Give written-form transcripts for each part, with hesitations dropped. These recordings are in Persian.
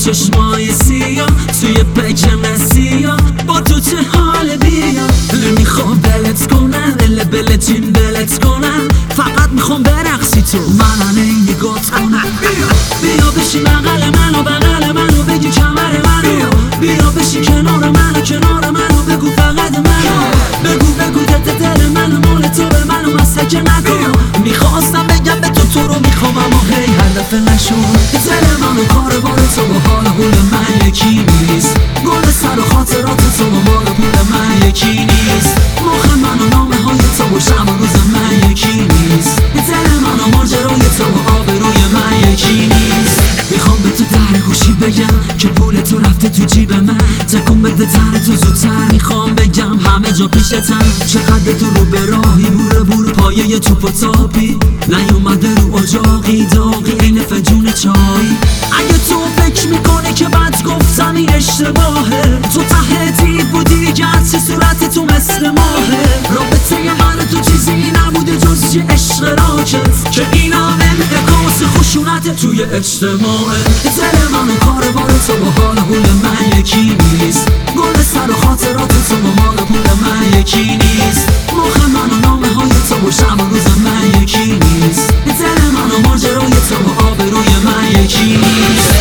چشمای سیاه توی پکم سیاه با تو چه حال بیا نمیخوام بلت کنم بله جین بلت کنم فقط میخوام برقصی تو من نگات کنم بیا بشی بغل منو بگی کمر منو بیا بشی کنار منو بگو فقط منو بگو دل منو مال تو به منو مسلک نکن میخواستم بگم به تو رو میخوام اما هی هدف نشون دل منو کاروان تو با حال حول من یکی نیست گل سر و خاطرات تو با مال پول من یکی نیست مخ من و نامه های تو و شب و روز من یکی نیست دل من و ماجرای تو و آبروی من یکی نیست میخوام به تو در گوشی بگم که پول تو رفته تو جیب من تکون بده تر تو زودتر میخوام بگم همه جا پیشتم چقدر تو رو به راهی بور پایه توپ و تاپی نیومده رو اجاقی داغی این فنجون چایی اگه تو فکر میکنی که بد گفتم این اشتباهه تو ته دید بودی گرچه صورت تو مثل ماهه رابطه من تو چیزی نبوده جز یه عشق راکت که این همه انعکاس خشونت توی اجتماعه دل من و کاروان تو با حال حول من یکی نیست گل سر و خاطرات تو با مال پول من یکی نیست مخ من و نامه های تو و شب و روز من یکی نیست دل من و ماجرای تو و آبروی من یکی نیست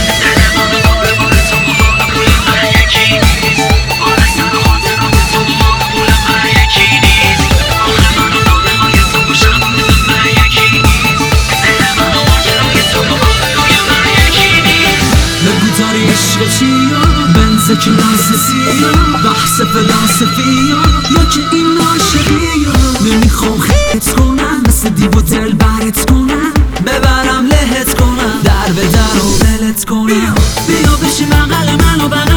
عشق چیا بنز کلاسیه بحث فلسفیه یا که این عاشقیه نمیخوام خیت کنم مثل دیو و دل برت کنم ببرم لهت کنم در به در و دلت کنم بیا بشی بغل منو